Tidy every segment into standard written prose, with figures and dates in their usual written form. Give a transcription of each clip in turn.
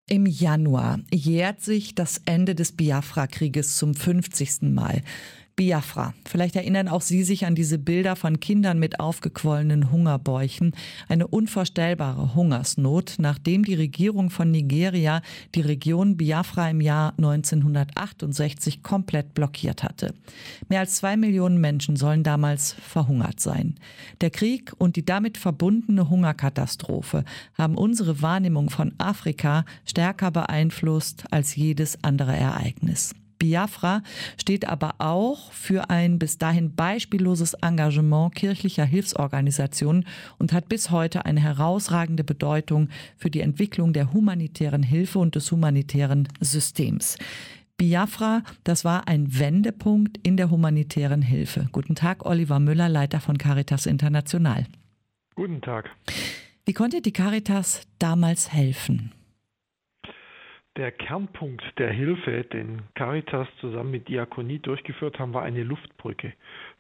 Im Januar jährt sich das Ende des Biafra-Krieges zum 50. Mal. Biafra. Vielleicht erinnern auch Sie sich an diese Bilder von Kindern mit aufgequollenen Hungerbäuchen. Eine unvorstellbare Hungersnot, nachdem die Regierung von Nigeria die Region Biafra im Jahr 1968 komplett blockiert hatte. Mehr als 2 Millionen Menschen sollen damals verhungert sein. Der Krieg und die damit verbundene Hungerkatastrophe haben unsere Wahrnehmung von Afrika stärker beeinflusst als jedes andere Ereignis. Biafra steht aber auch für ein bis dahin beispielloses Engagement kirchlicher Hilfsorganisationen und hat bis heute eine herausragende Bedeutung für die Entwicklung der humanitären Hilfe und des humanitären Systems. Biafra, das war ein Wendepunkt in der humanitären Hilfe. Guten Tag, Oliver Müller, Leiter von Caritas International. Guten Tag. Wie konnte die Caritas damals helfen? Der Kernpunkt der Hilfe, den Caritas zusammen mit Diakonie durchgeführt haben, war eine Luftbrücke.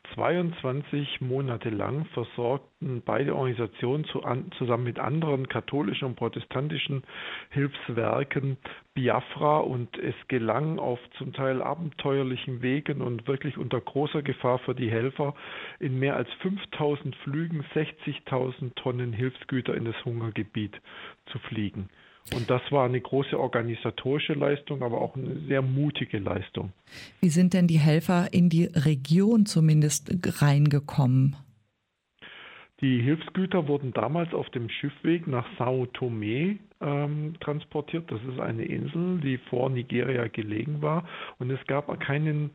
22 Monate lang versorgten beide Organisationen zusammen mit anderen katholischen und protestantischen Hilfswerken Biafra, und es gelang auf zum Teil abenteuerlichen Wegen und wirklich unter großer Gefahr für die Helfer in mehr als 5000 Flügen 60.000 Tonnen Hilfsgüter in das Hungergebiet zu fliegen. Und das war eine große organisatorische Leistung, aber auch eine sehr mutige Leistung. Wie sind denn die Helfer in die Region zumindest reingekommen? Die Hilfsgüter wurden damals auf dem Schiffweg nach Sao Tomé transportiert. Das ist eine Insel, die vor Nigeria gelegen war. Und es gab keinen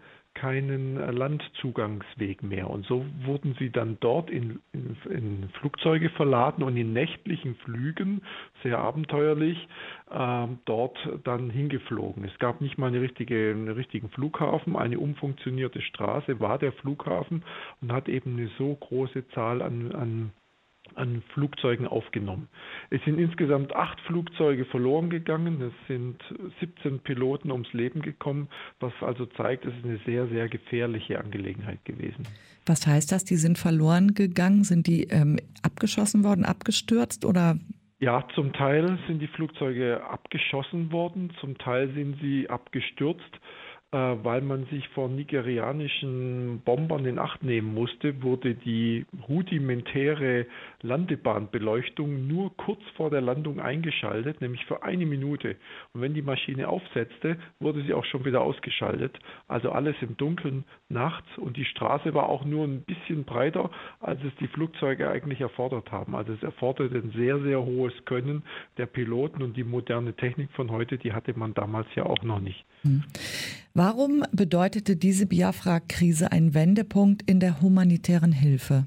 Landzugangsweg mehr. Und so wurden sie dann dort in Flugzeuge verladen und in nächtlichen Flügen, sehr abenteuerlich, dort dann hingeflogen. Es gab nicht mal einen richtigen Flughafen. Eine umfunktionierte Straße war der Flughafen und hat eben eine so große Zahl an Flugzeugen aufgenommen. Es sind insgesamt 8 Flugzeuge verloren gegangen. Es sind 17 Piloten ums Leben gekommen, was also zeigt, es ist eine sehr, sehr gefährliche Angelegenheit gewesen. Was heißt das? Die sind verloren gegangen? Sind die abgeschossen worden, abgestürzt oder? Ja, zum Teil sind die Flugzeuge abgeschossen worden, zum Teil sind sie abgestürzt. Weil man sich vor nigerianischen Bombern in Acht nehmen musste, wurde die rudimentäre Landebahnbeleuchtung nur kurz vor der Landung eingeschaltet, nämlich für 1 Minute. Und wenn die Maschine aufsetzte, wurde sie auch schon wieder ausgeschaltet. Also alles im Dunkeln nachts, und die Straße war auch nur ein bisschen breiter, als es die Flugzeuge eigentlich erfordert haben. Also es erforderte ein sehr, sehr hohes Können der Piloten, und die moderne Technik von heute, die hatte man damals ja auch noch nicht. Warum bedeutete diese Biafra-Krise einen Wendepunkt in der humanitären Hilfe?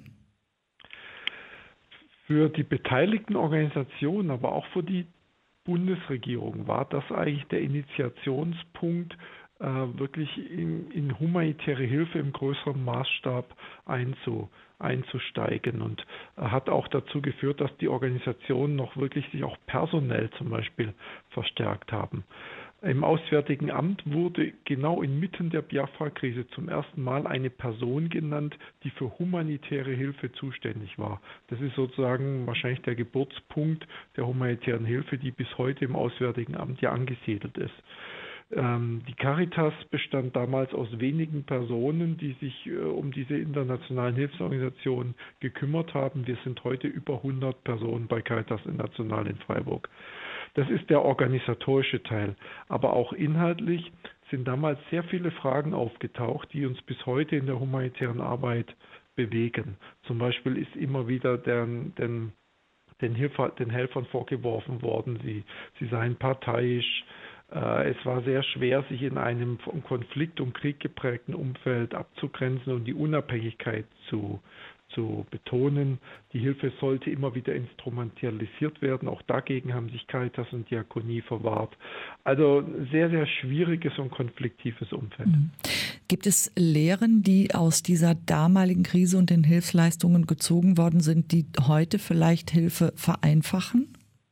Für die beteiligten Organisationen, aber auch für die Bundesregierung war das eigentlich der Initiationspunkt, wirklich in humanitäre Hilfe im größeren Maßstab einzusteigen, und hat auch dazu geführt, dass die Organisationen noch wirklich sich auch personell zum Beispiel verstärkt haben. Im Auswärtigen Amt wurde genau inmitten der Biafra-Krise zum ersten Mal eine Person genannt, die für humanitäre Hilfe zuständig war. Das ist sozusagen wahrscheinlich der Geburtspunkt der humanitären Hilfe, die bis heute im Auswärtigen Amt ja angesiedelt ist. Die Caritas bestand damals aus wenigen Personen, die sich um diese internationalen Hilfsorganisationen gekümmert haben. Wir sind heute über 100 Personen bei Caritas International in Freiburg. Das ist der organisatorische Teil. Aber auch inhaltlich sind damals sehr viele Fragen aufgetaucht, die uns bis heute in der humanitären Arbeit bewegen. Zum Beispiel ist immer wieder den Helfern vorgeworfen worden, sie seien parteiisch. Es war sehr schwer, sich in einem vom Konflikt und Krieg geprägten Umfeld abzugrenzen und die Unabhängigkeit zu betonen. Die Hilfe sollte immer wieder instrumentalisiert werden. Auch dagegen haben sich Caritas und Diakonie verwahrt. Also sehr, sehr schwieriges und konfliktives Umfeld. Gibt es Lehren, die aus dieser damaligen Krise und den Hilfsleistungen gezogen worden sind, die heute vielleicht Hilfe vereinfachen?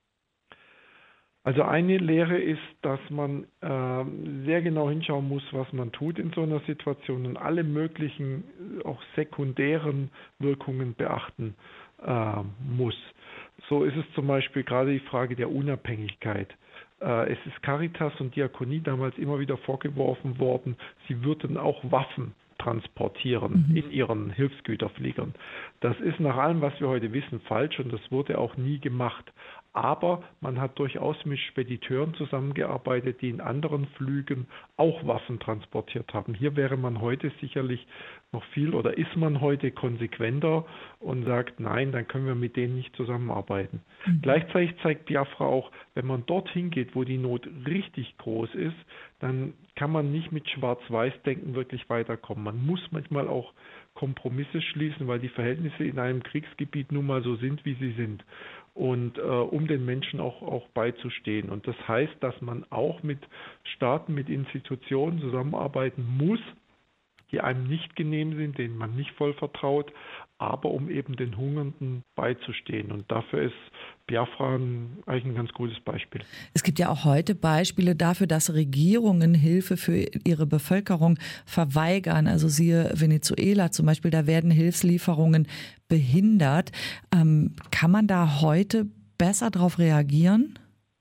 Also eine Lehre ist, dass man sehr genau hinschauen muss, was man tut in so einer Situation, und alle möglichen, auch sekundären Wirkungen beachten muss. So ist es zum Beispiel gerade die Frage der Unabhängigkeit. Es ist Caritas und Diakonie damals immer wieder vorgeworfen worden, sie würden auch Waffen transportieren in ihren Hilfsgüterfliegern. Das ist nach allem, was wir heute wissen, falsch und das wurde auch nie gemacht. Aber man hat durchaus mit Spediteuren zusammengearbeitet, die in anderen Flügen auch Waffen transportiert haben. Hier wäre man heute sicherlich noch viel oder ist man heute konsequenter und sagt, nein, dann können wir mit denen nicht zusammenarbeiten. Gleichzeitig zeigt Biafra auch, wenn man dorthin geht, wo die Not richtig groß ist, dann kann man nicht mit Schwarz-Weiß-Denken wirklich weiterkommen. Man muss manchmal auch Kompromisse schließen, weil die Verhältnisse in einem Kriegsgebiet nun mal so sind, wie sie sind. Und um den Menschen auch beizustehen. Und das heißt, dass man auch mit Staaten, mit Institutionen zusammenarbeiten muss, die einem nicht genehm sind, denen man nicht voll vertraut, aber um eben den Hungernden beizustehen. Und dafür ist Biafra eigentlich ein ganz gutes Beispiel. Es gibt ja auch heute Beispiele dafür, dass Regierungen Hilfe für ihre Bevölkerung verweigern. Also siehe Venezuela zum Beispiel, da werden Hilfslieferungen behindert. Kann man da heute besser darauf reagieren?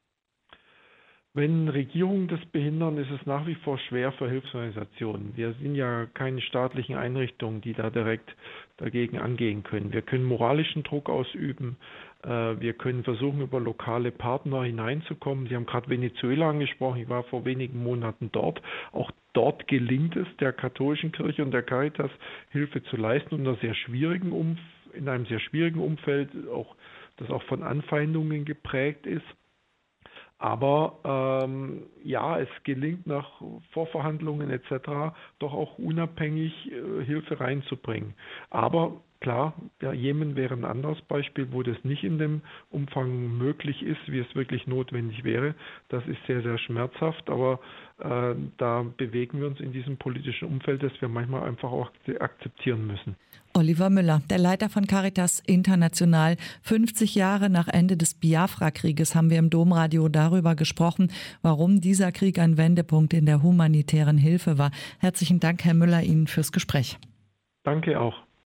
Wenn Regierungen das behindern, ist es nach wie vor schwer für Hilfsorganisationen. Wir sind ja keine staatlichen Einrichtungen, die da direkt dagegen angehen können. Wir können moralischen Druck ausüben. Wir können versuchen, über lokale Partner hineinzukommen. Sie haben gerade Venezuela angesprochen. Ich war vor wenigen Monaten dort. Auch dort gelingt es der katholischen Kirche und der Caritas, Hilfe zu leisten in einem sehr schwierigen Umfeld, das auch von Anfeindungen geprägt ist. Aber es gelingt nach Vorverhandlungen etc. doch auch unabhängig Hilfe reinzubringen. Aber klar, Jemen wäre ein anderes Beispiel, wo das nicht in dem Umfang möglich ist, wie es wirklich notwendig wäre. Das ist sehr, sehr schmerzhaft, aber da bewegen wir uns in diesem politischen Umfeld, das wir manchmal einfach auch akzeptieren müssen. Oliver Müller, der Leiter von Caritas International. 50 Jahre nach Ende des Biafra-Krieges haben wir im Domradio darüber gesprochen, warum dieser Krieg ein Wendepunkt in der humanitären Hilfe war. Herzlichen Dank, Herr Müller, Ihnen fürs Gespräch. Danke auch.